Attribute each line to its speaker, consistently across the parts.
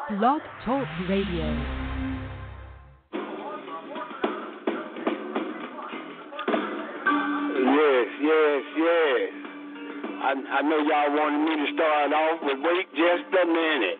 Speaker 1: Blog Talk Radio.
Speaker 2: Yes. I know y'all wanted me to start off, but wait just a minute.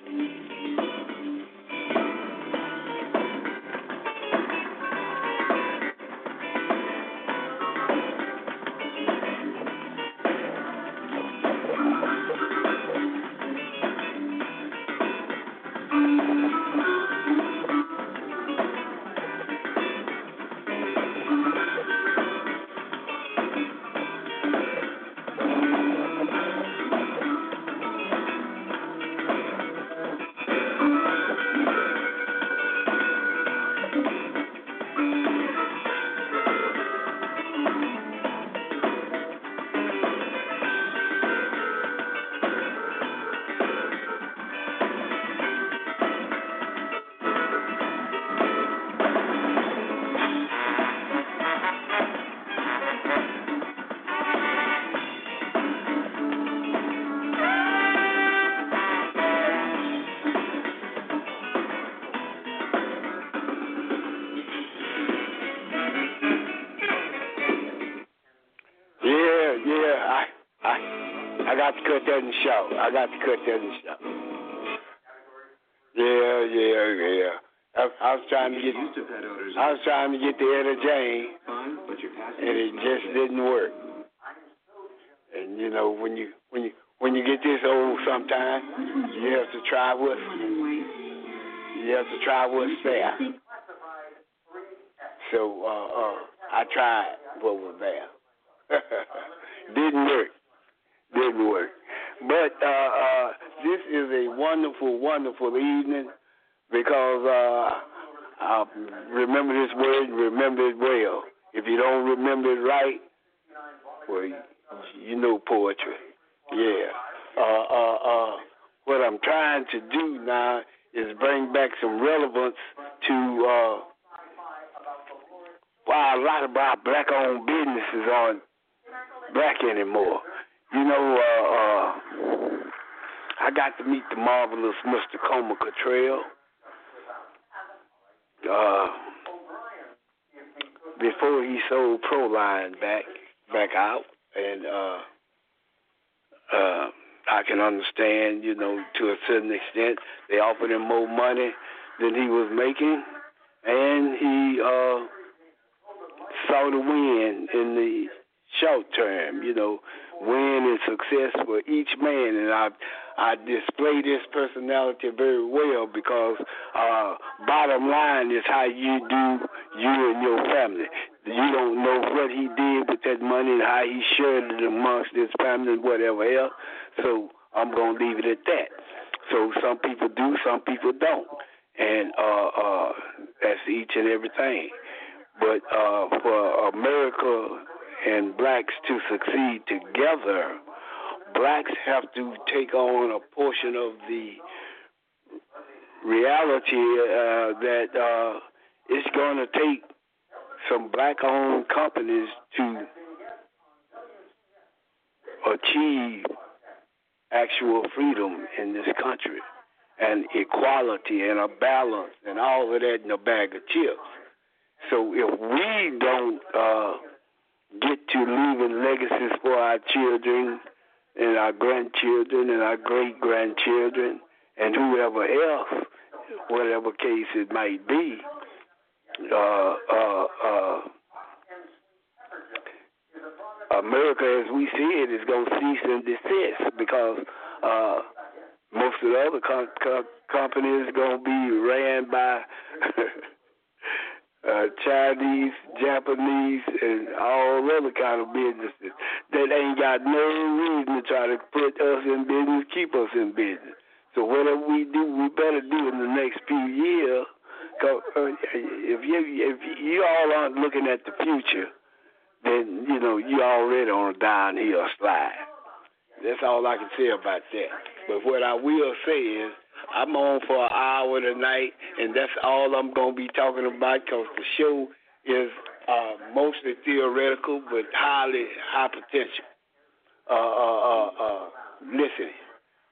Speaker 2: I got to cut that in the show. Yeah. I was trying to get the Etta Jane, and it just didn't work. And you know, when you get this old, sometimes you have to try what's there. So I tried what was there. Didn't work. But this is a wonderful, wonderful evening because I remember this word, remember it well. If you don't remember it right, well, you know poetry. Yeah. What I'm trying to do now is bring back some relevance to why a lot of our black-owned businesses aren't black anymore. You know, I got to meet the marvelous Mr. Coma Cottrell before he sold Proline back out, and I can understand, you know, to a certain extent, they offered him more money than he was making, and he saw the win in the short term, you know, win and success for each man, and I display this personality very well because bottom line is how you do you and your family. You don't know what he did with that money and how he shared it amongst his family and whatever else, so I'm going to leave it at that. So some people do, some people don't, and that's each and everything. But for America and blacks to succeed together, blacks have to take on a portion of the reality that it's going to take some black-owned companies to achieve actual freedom in this country and equality and a balance and all of that in a bag of chips. So if we don't get to leaving legacies for our children and our grandchildren and our great-grandchildren and whoever else, whatever case it might be, America as we see it is going to cease and desist because most of the other companies are going to be ran by Chinese, Japanese, and all other kind of businesses that ain't got no reason to try to put us in business, keep us in business. So whatever we do, we better do in the next few years. Cause if you all aren't looking at the future, then you know you already on a downhill slide. That's all I can say about that. But what I will say is, I'm on for an hour tonight, and that's all I'm going to be talking about because the show is mostly theoretical but highly high potential. Listen,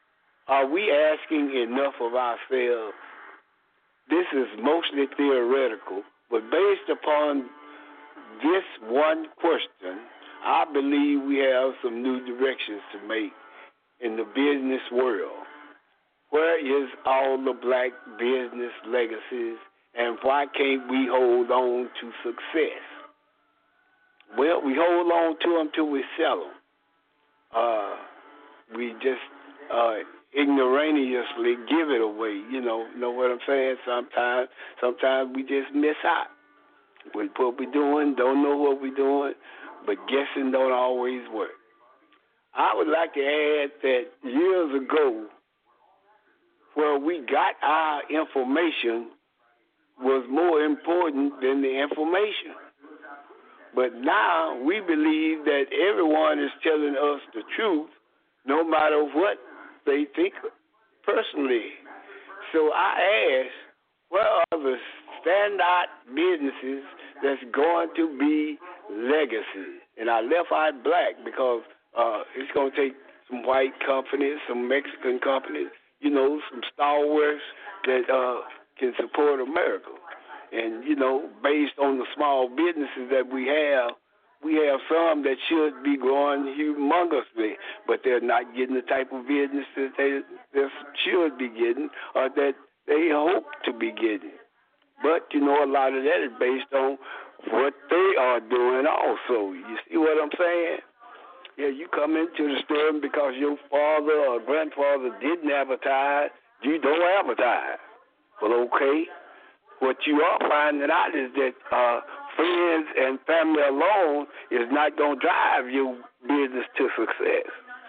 Speaker 2: Are we asking enough of ourselves? This is mostly theoretical, but based upon this one question, I believe we have some new directions to make in the business world. Where is all the black business legacies, and why can't we hold on to success? Well, we hold on to them till we sell them. We just ignoramulously give it away. You know what I'm saying? Sometimes we just miss out with what we're doing, don't know what we're doing, but guessing don't always work. I would like to add that years ago, where we got our information was more important than the information. But now we believe that everyone is telling us the truth, no matter what they think personally. So I ask, where are the standout businesses that's going to be legacy? And I left out black because it's going to take some white companies, some Mexican companies, some stalwarts that can support America. And, based on the small businesses that we have some that should be growing humongously, but they're not getting the type of business that they should be getting or that they hope to be getting. But, a lot of that is based on what they are doing also. You see what I'm saying? Yeah, you come into the store because your father or grandfather didn't advertise, you don't advertise. Well, okay. What you are finding out is that friends and family alone is not going to drive your business to success.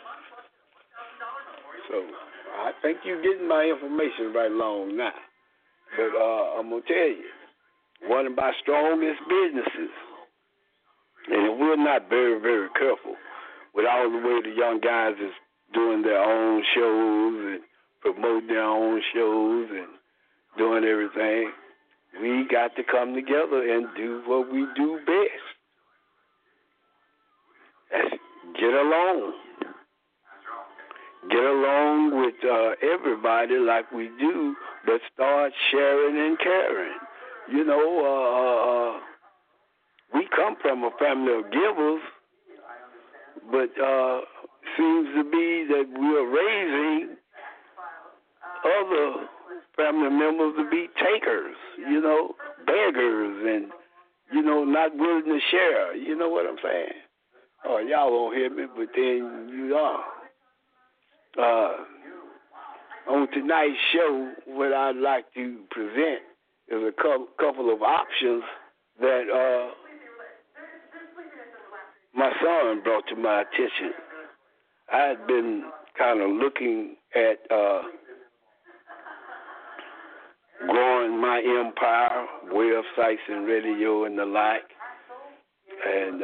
Speaker 2: So I think you're getting my information right along now. But I'm going to tell you, one of my strongest businesses, and if we're not very, very careful with all the way the young guys is doing their own shows and promoting their own shows and doing everything, we got to come together and do what we do best. That's get along. Get along with everybody like we do, but start sharing and caring. We come from a family of givers, but seems to be that we're raising other family members to be takers, beggars, and, not willing to share. You know what I'm saying? Oh, y'all won't hear me, but then you are. On tonight's show, what I'd like to present is a couple of options that my son brought to my attention. I had been kind of looking at growing my empire, websites and radio and the like, and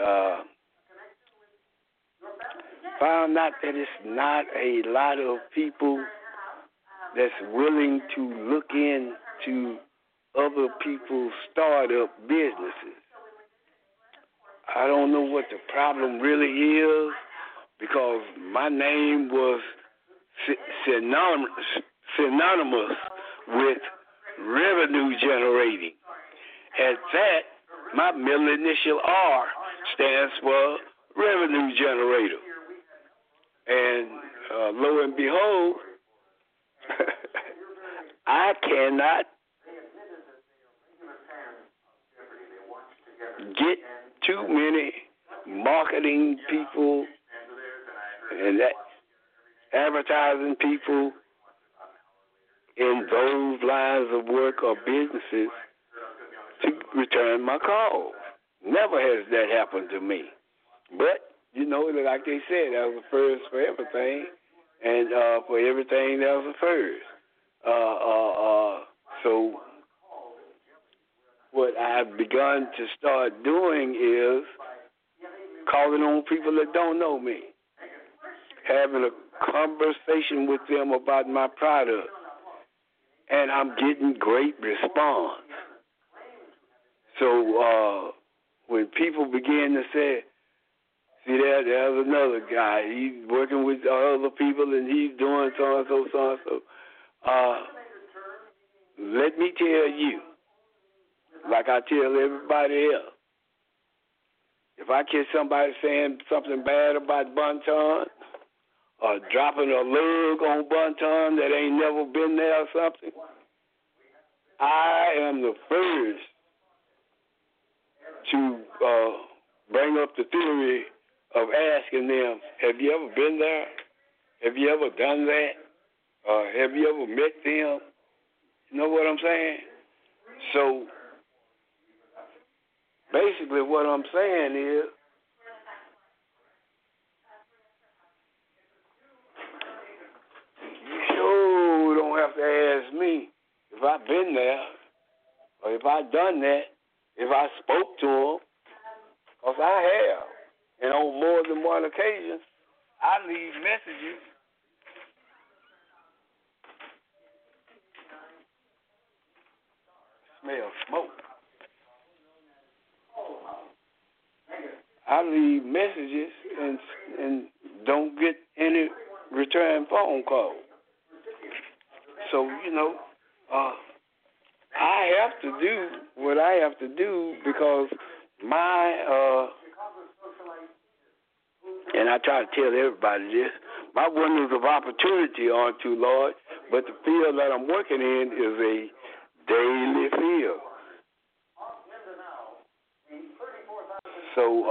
Speaker 2: found out that it's not a lot of people that's willing to look into other people's startup businesses. I don't know what the problem really is, because my name was synonymous with revenue generating. At that, my middle initial R stands for revenue generator. And lo and behold, I cannot get too many marketing people and advertising people in those lines of work or businesses to return my calls. Never has that happened to me. But, like they said, that was a first for everything, and for everything that was a first. So what I've begun to start doing is calling on people that don't know me, having a conversation with them about my product, and I'm getting great response. So when people begin to say, See, there's another guy. He's working with other people, and he's doing so and so, so and so. Let me tell you, like I tell everybody else, if I catch somebody saying something bad about Bonton or dropping a lug on Bonton that ain't never been there or something, I am the first to bring up the theory of asking them, have you ever been there? Have you ever done that? Have you ever met them? You know what I'm saying? So basically what I'm saying is, you sure don't have to ask me if I've been there or if I've done that, if I spoke to them, because I have. And on more than one occasion, I leave messages. Smell smoke. I leave messages and don't get any return phone call. So, you know, I have to do what I have to do because my, and I try to tell everybody this, my windows of opportunity aren't too large, but the field that I'm working in is a daily field. So,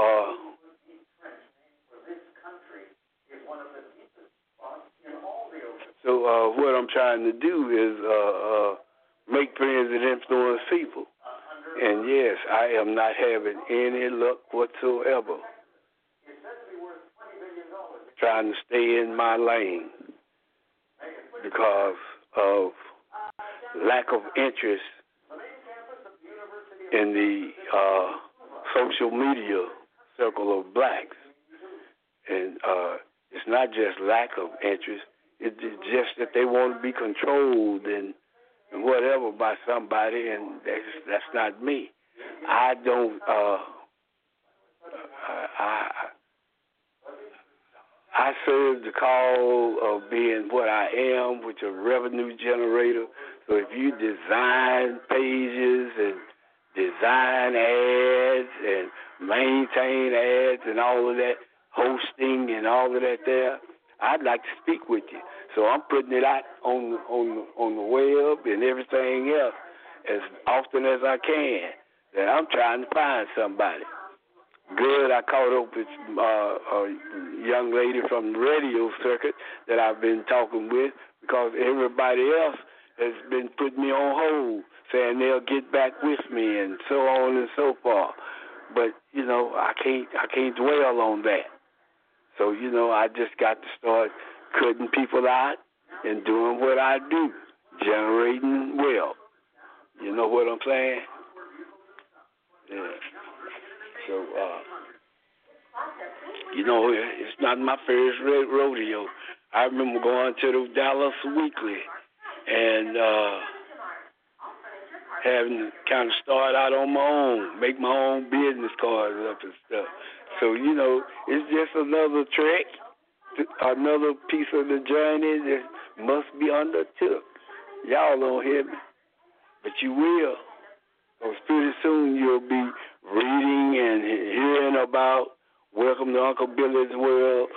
Speaker 2: what I'm trying to do is make friends and influence people. And yes, I am not having any luck whatsoever trying to stay in my lane because of lack of interest in the social media circle of blacks. And it's not just lack of interest, it's just that they want to be controlled and whatever by somebody, and that's not me. I don't, I serve the call of being what I am, which is a revenue generator. So if you design pages and design ads and maintain ads and all of that, hosting and all of that there, I'd like to speak with you. So I'm putting it out on the web and everything else as often as I can, that I'm trying to find somebody. Good, I caught up with a young lady from the radio circuit that I've been talking with because everybody else has been putting me on hold, saying they'll get back with me and so on and so forth. But, you know, I can't dwell on that. So, you know, I just got to start cutting people out and doing what I do, generating wealth. You know what I'm saying? Yeah. So, you know, it's not my first rodeo. I remember going to the Dallas Weekly and having to kind of start out on my own, make my own business cards up and stuff. So, you know, it's just another trek, another piece of the journey that must be undertook. Y'all don't hear me, but you will. Because pretty soon you'll be reading and hearing about Welcome to Uncle Billy's World,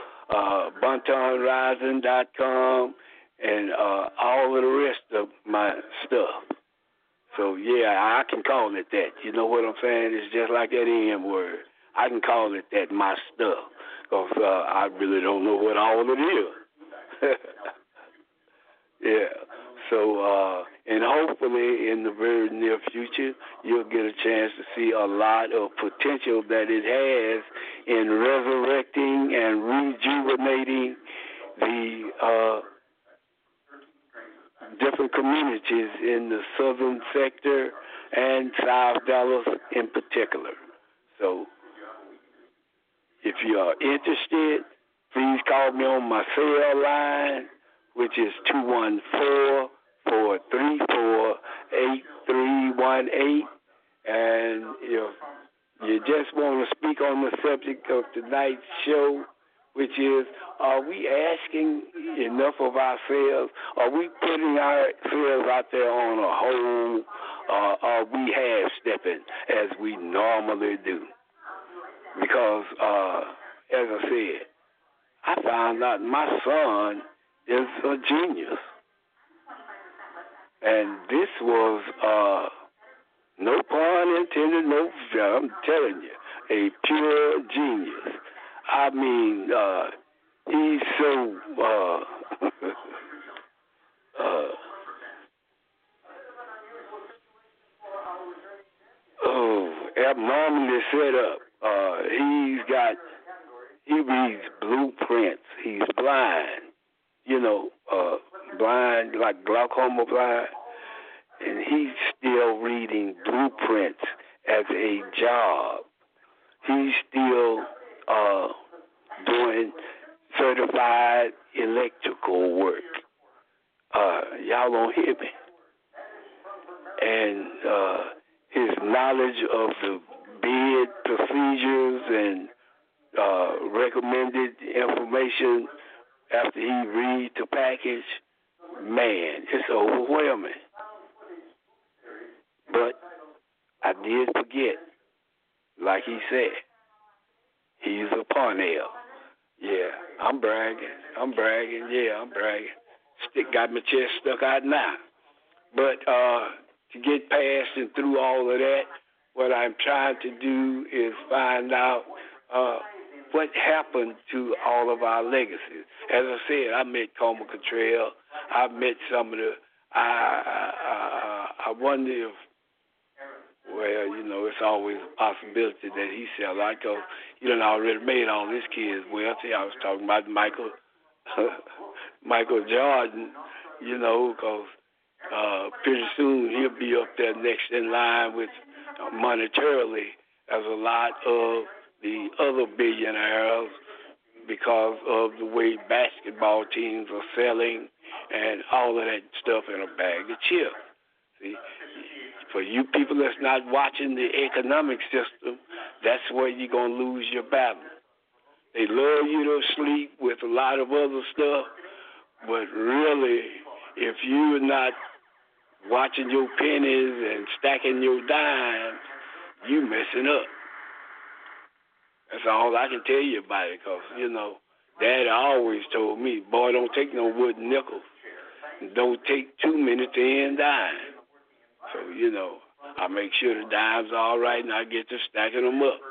Speaker 2: BontonRising.com, and all of the rest of my stuff. So, yeah, I can call it that. You know what I'm saying? It's just like that M word. I can call it that, my stuff, because I really don't know what all it is. Yeah. So, and hopefully in the very near future, you'll get a chance to see a lot of potential that it has in resurrecting and rejuvenating the different communities in the southern sector and South Dallas in particular. So, if you are interested, please call me on my cell line, which is 214-434-8318. And if you just want to speak on the subject of tonight's show, which is, are we asking enough of ourselves? Are we putting ourselves out there on a hold? Are we half-stepping as we normally do? Because, as I said, I found out my son is a genius. And this was, no pun intended, I'm telling you, a pure genius. I mean, he's so abnormally set up. He reads blueprints. He's blind, blind, like glaucoma blind, and he's still reading blueprints as a job. He's still doing certified electrical work. Y'all don't hear me. And his knowledge of the bid procedures and recommended information after he reads the package, man, it's overwhelming. But I did forget, like he said, he's a Parnell. Yeah, I'm bragging. Yeah, I'm bragging. Got my chest stuck out now. But to get past and through all of that, what I'm trying to do is find out what happened to all of our legacies. As I said, I met Coleman Cottrell. I met some of the. I wonder if. Well, it's always a possibility that he said, like, he done already made all his kids wealthy. I was talking about Michael Jordan, because pretty soon he'll be up there next in line with monetarily as a lot of the other billionaires because of the way basketball teams are selling and all of that stuff in a bag of chips. See? For you people that's not watching the economic system, that's where you're going to lose your battle. They love you to sleep with a lot of other stuff, but really, if you're not watching your pennies and stacking your dimes, you messing up. That's all I can tell you about it, because, Dad always told me, boy, don't take no wooden nickels. Don't take too many thin dimes. So, I make sure the dimes are all right and I get to stacking them up,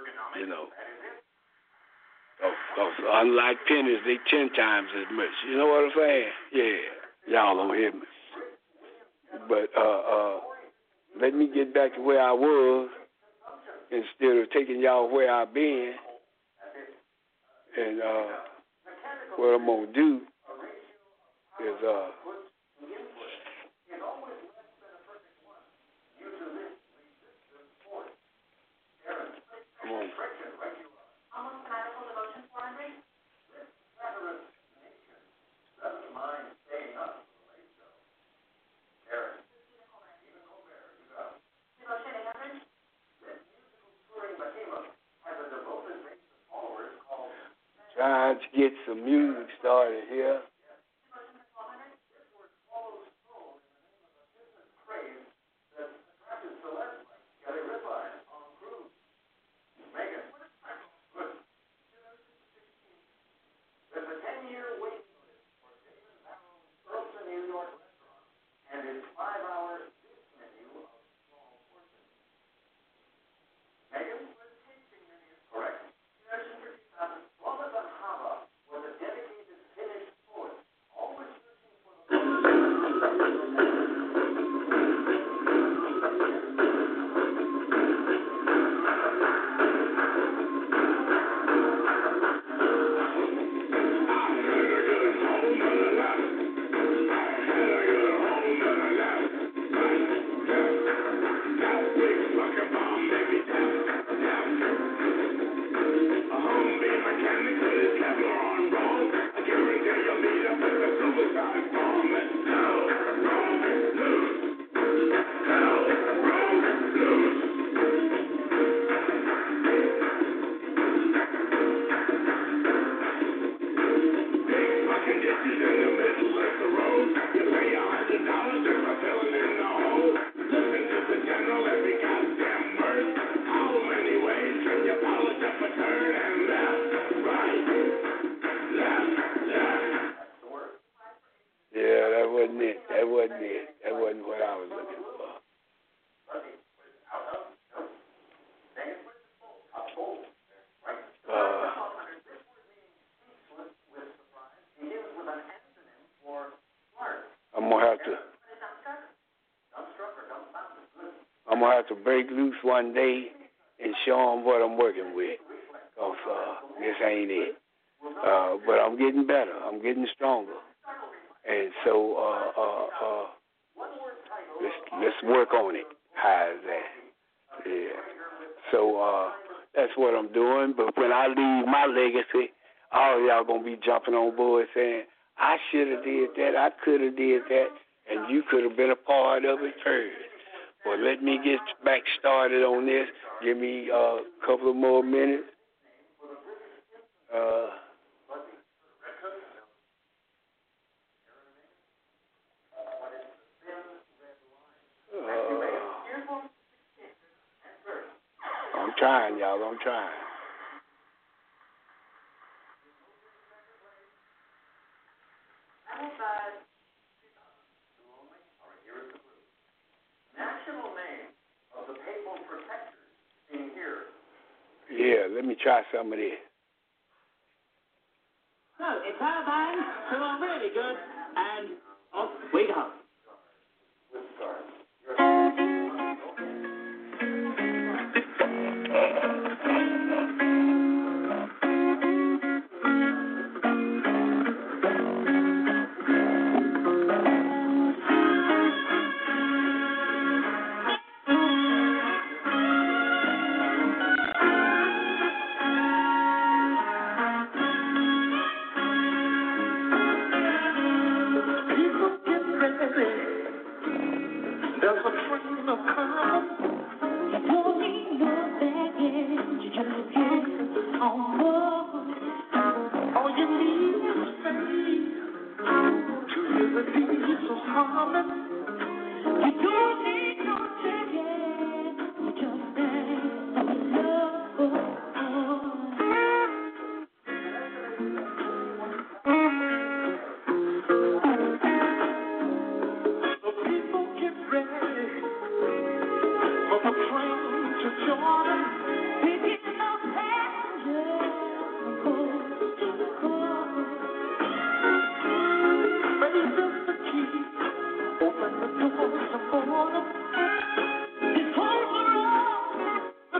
Speaker 2: Because unlike pennies, they 10 times as much. You know what I'm saying? Yeah. Y'all don't hear me. But let me get back to where I was instead of taking y'all where I've been. And what I'm going to do is... Trying to get some music started here. I'm going to have to break loose one day and show them what I'm working with. Because this ain't it. But I'm getting better. I'm getting stronger. And so let's work on it. How is that? Yeah. So that's what I'm doing. But when I leave my legacy, all y'all going to be jumping on board saying, I should have did that. I could have did that. And you could have been a part of it first. Well, let me get back started on this. Give me a couple of more minutes. I'm trying, y'all. I'm trying.
Speaker 3: National name of the Papal Protectors in here.
Speaker 2: Yeah, let me try some of this.
Speaker 4: So, it's our band who are really good, and off we go.
Speaker 3: There's a train of come. You don't need no baggage. You just get on board. All you need is faith to hear the diesels humming. You don't need no ticket. You just dance on love. So people get ready for the train to Jordan, picking up passengers from coast to coast. Raise up the key, open the doors of boredom. It's over the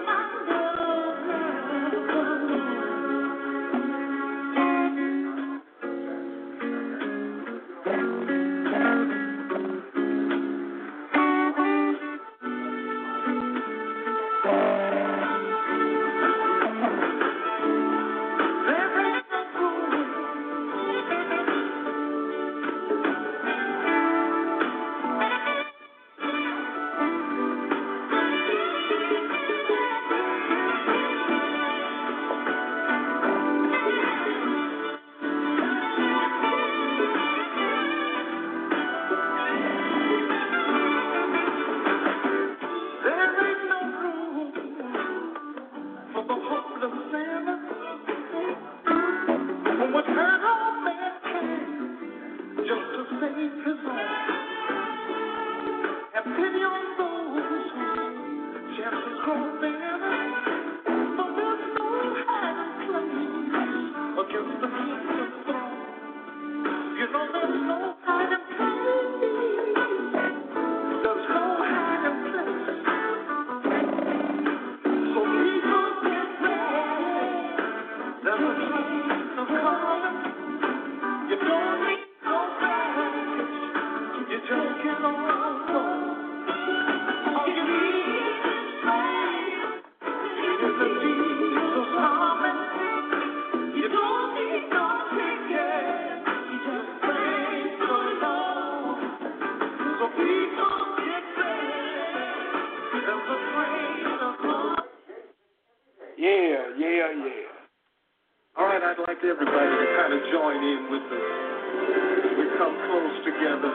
Speaker 3: All right, I'd like everybody to kind of join in with us. We come close together.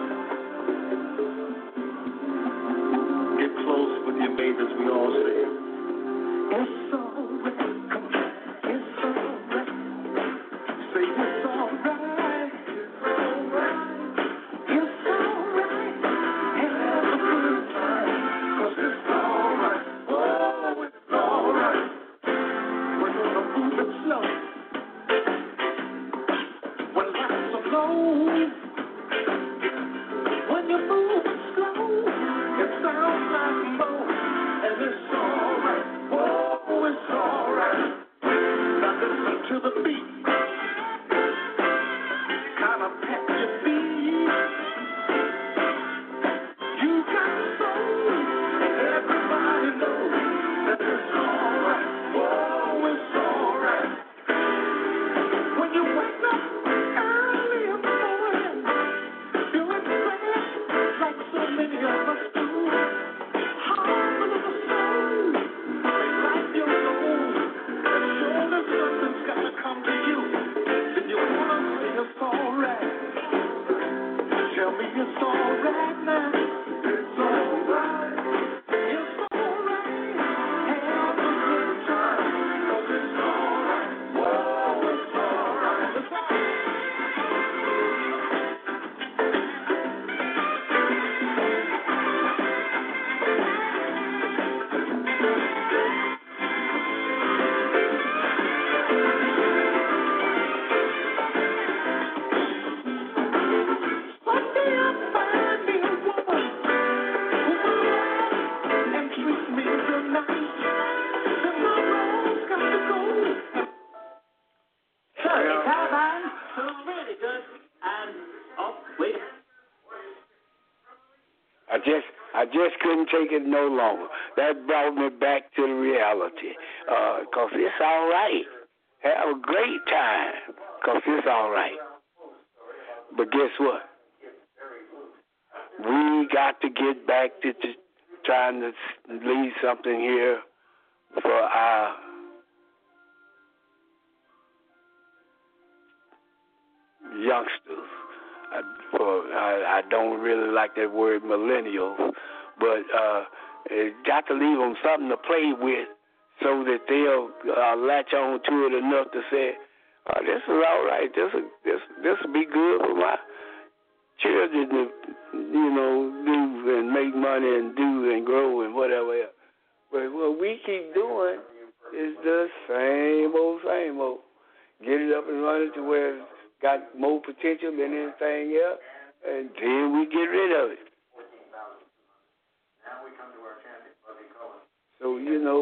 Speaker 3: Get close with your neighbors, we all say. It's all right. It's all right. Say it's all right. It's all right. It's all right. Have a good time. 'Cause it's all right. Oh, it's all right. We're gonna move it slow. When lights are low, when you move slow, it sounds like more. it's alright. Whoa, it's alright. Now listen to the beat. Kind of pet your feet. You got soul. Everybody knows that it's alright. Whoa, it's alright. When you wake up early in the morning, feeling sad like so many of us do. Heart of the soul, like your soul, and surely something's gotta come to you. Then you wanna say it's alright. Tell me it's alright now. It's alright. It's alright. Have a good time. 'Cause it's alright. Whoa, it's alright. It's alright. Someday I'll find me a woman who will love and treat me real nice. Then my road's got to go.
Speaker 4: Sorry, Carbine. So really good. And, oh, wait.
Speaker 2: I just couldn't take it no longer. That brought me back to the reality. 'Cause it's all right. Have a great time. 'Cause it's all right. But guess what? We got to get back to trying to leave something here for our youngsters. I don't really like that word millennials, but it got to leave them something to play with so that they'll latch on to it enough to say, this is all right. This will be good for my children to, do and make money and do and grow and whatever else. But what we keep doing is the same old. Get it up and running to where it's got more potential than anything else, and then we get rid of it. So,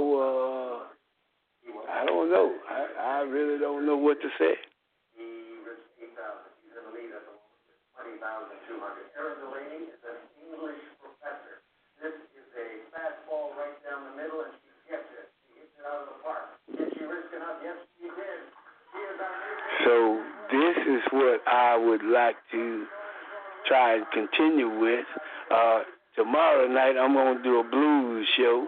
Speaker 2: I don't know. I really don't know what to say.
Speaker 3: He risked 8,000. He's in the lead at the moment with 20,200. Erin Delaney is an English professor. This is a fastball right down the middle, and she gets it. She hits it out of the park. Did she risk enough? Yes, she did. She is our
Speaker 2: So this is what I would like to try and continue with. Tomorrow night I'm going to do a blues show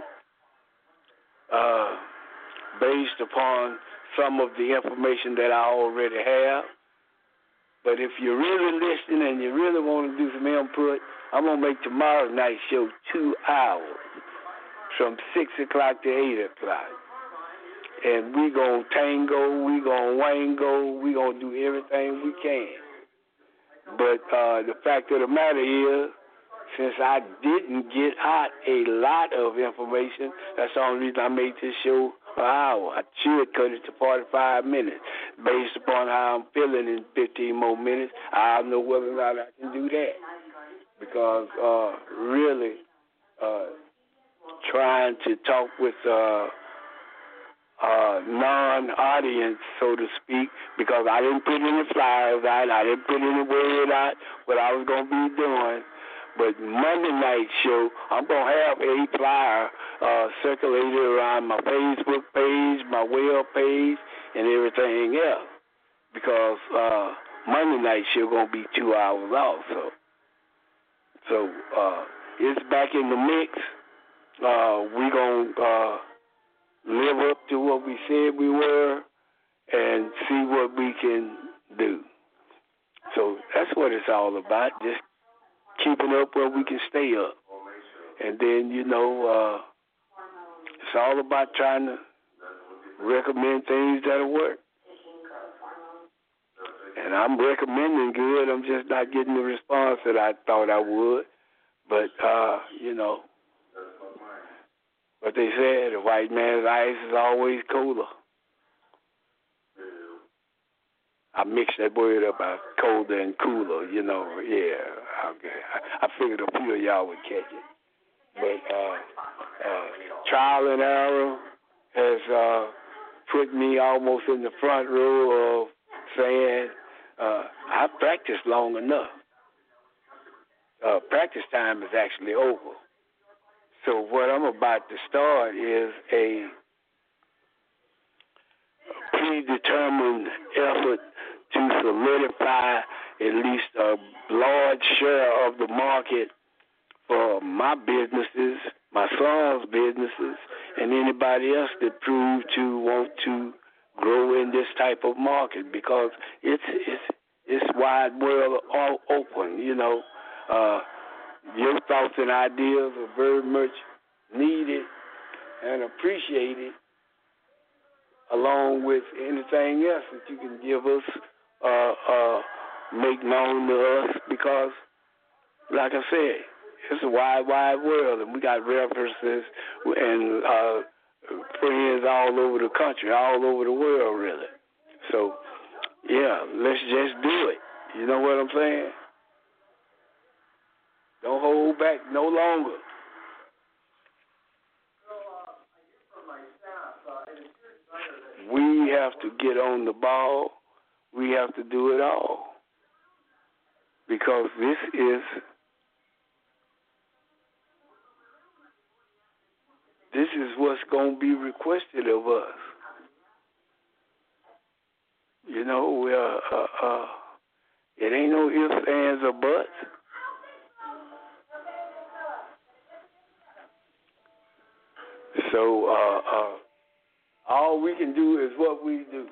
Speaker 2: based upon some of the information that I already have. But if you're really listening and you really want to do some input, I'm going to make tomorrow night's show 2 hours from 6 o'clock to 8 o'clock. And we going to tango, we going to wango, we going to do everything we can. But the fact of the matter is, since I didn't get out a lot of information, that's the only reason I made this show an hour. I should cut it to 45 minutes. Based upon how I'm feeling in 15 more minutes, I don't know whether or not I can do that. Because really trying to talk with non-audience, so to speak, because I didn't put any flyers out, I didn't put any word out what I was going to be doing. But Monday night show, I'm going to have a flyer circulated around my Facebook page, my web page, and everything else. Because Monday night show going to be 2 hours also. So it's back in the mix. We're going to live up to what we said we were and see what we can do. So that's what it's all about, just keeping up where we can stay up. And then, it's all about trying to recommend things that'll work. And I'm recommending good. I'm just not getting the response that I thought I would. But, what they said, the white man's ice is always cooler. I mixed that word up about colder and cooler, yeah. Okay. I figured a few of y'all would catch it. But trial and error has put me almost in the front row of saying, I practiced long enough. Practice time is actually over. So what I'm about to start is a predetermined effort to solidify at least a large share of the market for my businesses, my son's businesses, and anybody else that prove to want to grow in this type of market, because it's wide world all open. You know, your thoughts and ideas are very much needed and appreciated, along with anything else that you can give us, make known to us, because, like I said, it's a wide, wide world, and we got references and friends all over the country, all over the world, really. So, yeah, let's just do it. You know what I'm saying? Don't hold back no longer. We have to get on the ball. We have to do it all, because this is what's going to be requested of us. You know, it ain't no ifs, ands, or buts. So all we can do is what we do.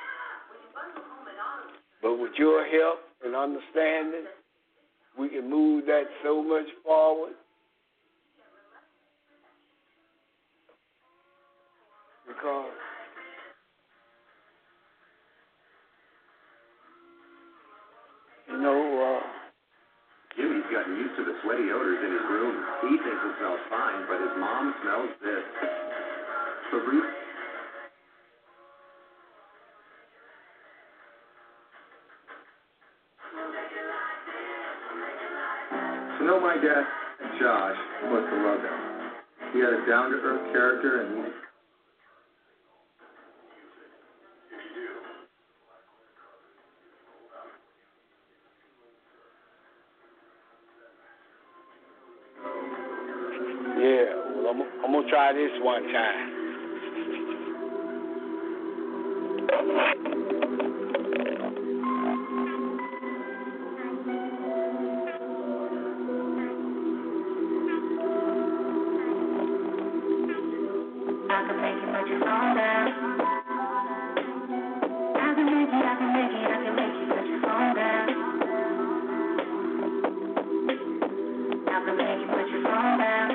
Speaker 2: But with your help and understanding, we can move that so much forward. Because
Speaker 5: Jimmy's gotten used to the sweaty odors in his room. He thinks it smells fine, but his mom smells this. Fabrice. To know my dad, Josh, was to love him. He had a down-to-earth character, and
Speaker 2: I'm going to try this one time.
Speaker 3: I can make it, but you fall down. I can make it, but you fall down. I can make it, but you fall down.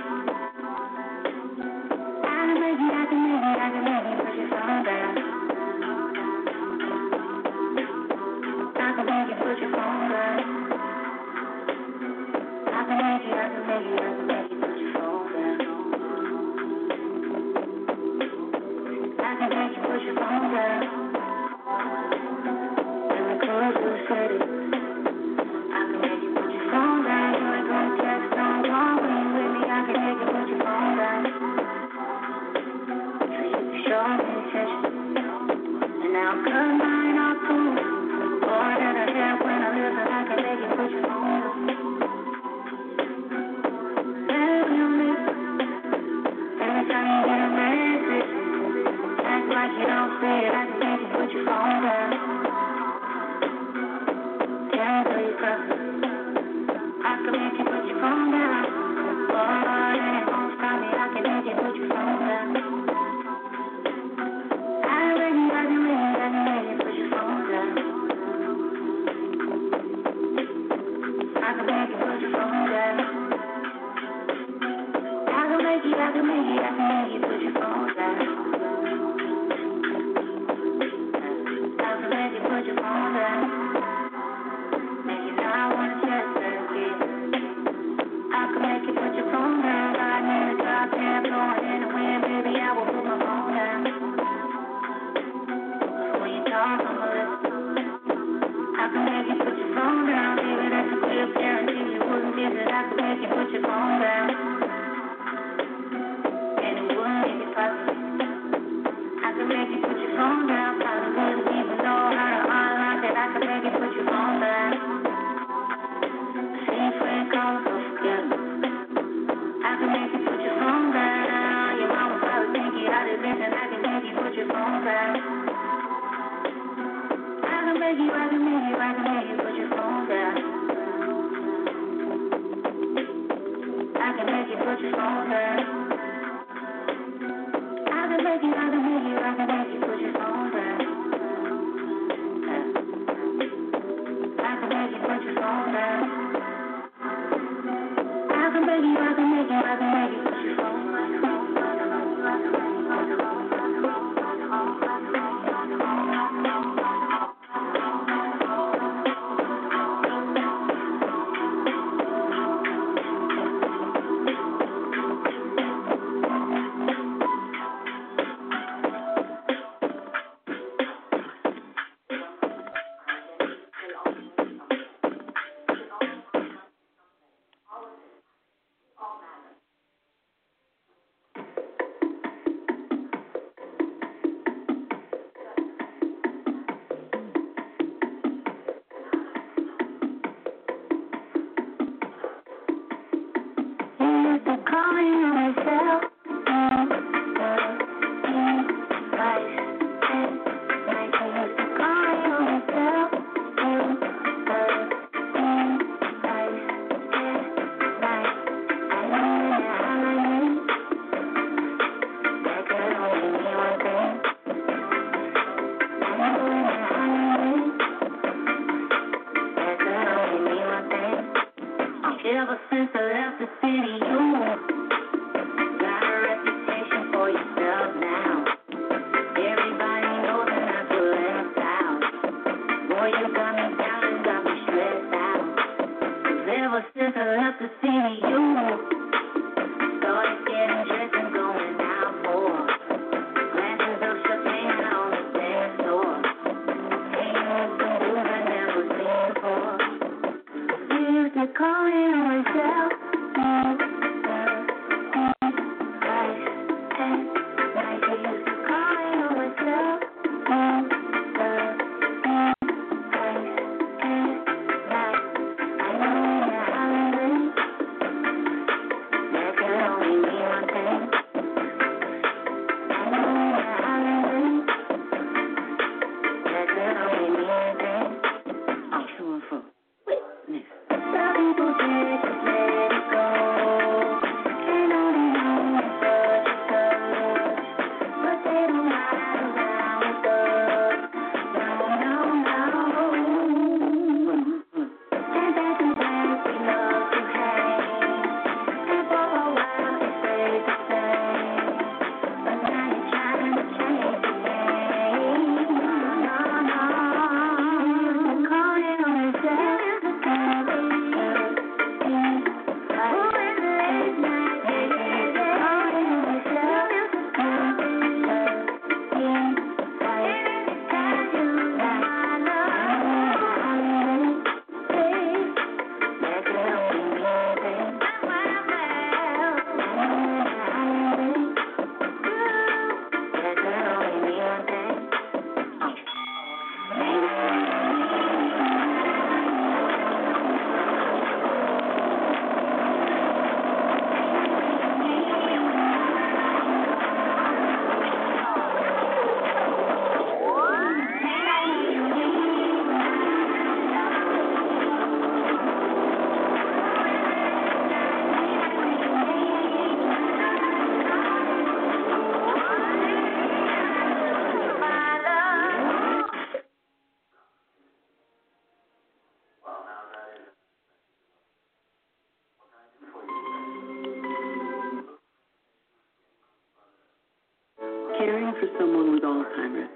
Speaker 6: Caring for someone with Alzheimer's.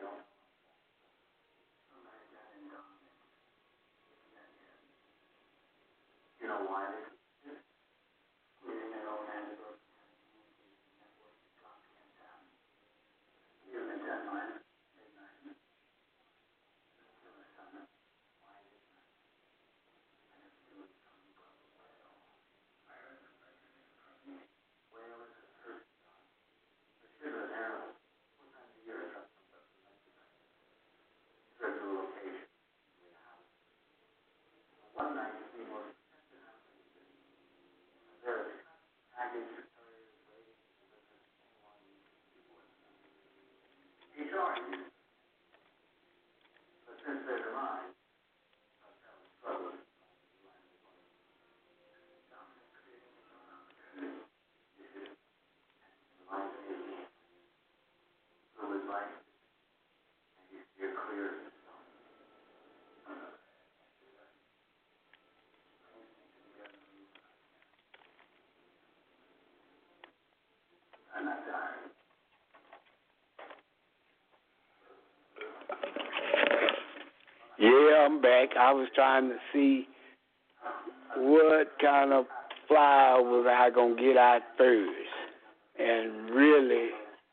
Speaker 2: come back, I was trying to see what kind of flower was I going to get out first. And really,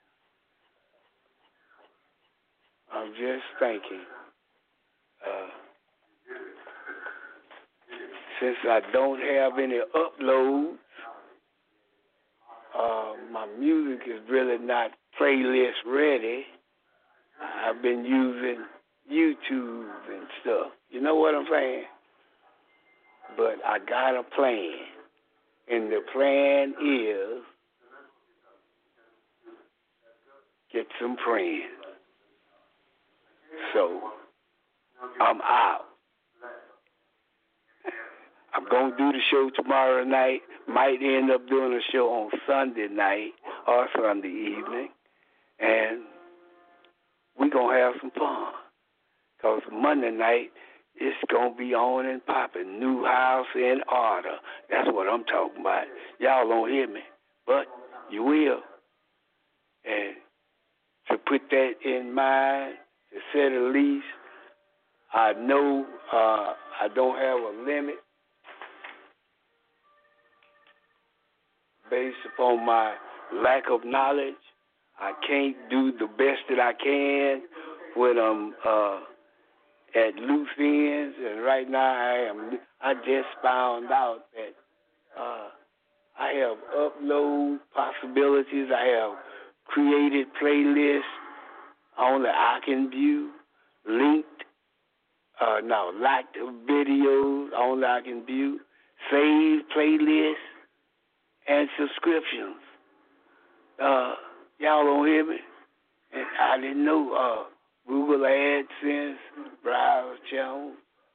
Speaker 2: I'm just thinking, since I don't have any uploads, my music is really not playlist ready. I've been using YouTube and stuff. You know what I'm saying? But I got a plan. And the plan is get some friends. So I'm out. I'm going to do the show tomorrow night. Might end up doing a show on Sunday night or Sunday evening. And we're going to have some fun. Because Monday night, it's going to be on and popping. New house in order. That's what I'm talking about. Y'all don't hear me, but you will. And to put that in mind, to say the least, I know I don't have a limit based upon my lack of knowledge. I can't do the best that I can when I'm at loose ends, and right now I just found out that I have upload possibilities. I have created playlists only I can view, locked videos only I can view, saved playlists, and subscriptions. Y'all don't hear me? And I didn't know Google AdSense, browser channel.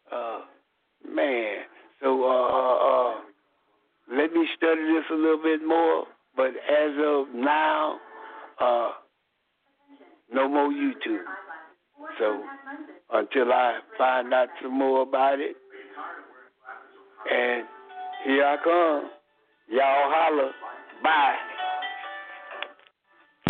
Speaker 2: So let me study this a little bit more. But as of now, no more YouTube. So until I find out some more about it, and here I come. Y'all holler. Bye.